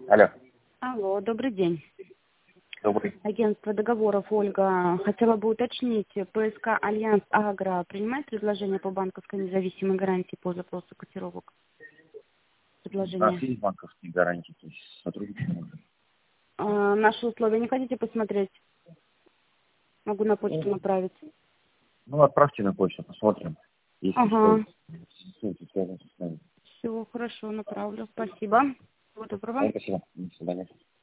Алло. Алло, добрый день. Добрый. Агентство договоров Ольга. Хотела бы уточнить, ПСК Альянс Агро принимает предложение по банковской независимой гарантии по запросу котировок? У нас Предложение. есть банковские гарантии, то есть сотрудничать можно. Наши условия не хотите посмотреть? Могу на почту направить. Ну, отправьте на почту, посмотрим. Если Ага. что, связано с нами. Все, хорошо, направлю. Спасибо. Всего доброго. Спасибо. До свидания.